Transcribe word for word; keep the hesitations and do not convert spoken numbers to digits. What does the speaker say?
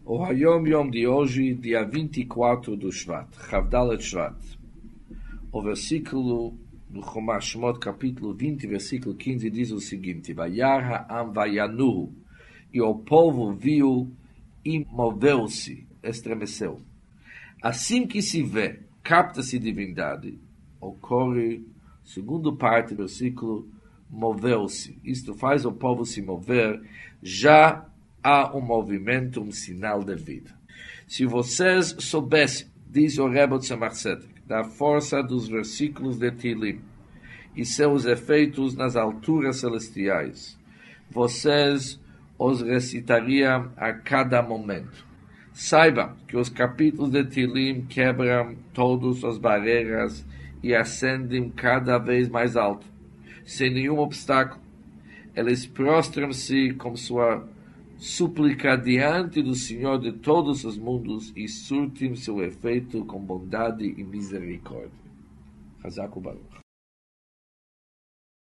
O Hayom Yom de hoje, dia vinte e quatro do Shvat, Chavdalet Shvat. O versículo do Chumash Shemot, capítulo vinte, versículo quinze, diz o seguinte: Vayar ha'am vayanuhu, e o povo viu e moveu-se, estremeceu. Assim que se vê, capta-se divindade, ocorre, segundo parte do versículo, moveu-se. Isto faz o povo se mover, já há um movimento, um sinal de vida. Se vocês soubessem, diz o Rebbe Tzemach Tzedek, da força dos versículos de Tilim e seus efeitos nas alturas celestiais, vocês os recitariam a cada momento. Saibam que os capítulos de Tilim quebram todas as barreiras e ascendem cada vez mais alto, sem nenhum obstáculo. Eles prostram-se com sua súplica diante do Senhor de todos os mundos e surtem seu efeito com bondade e misericórdia. Hazak u'Baruch.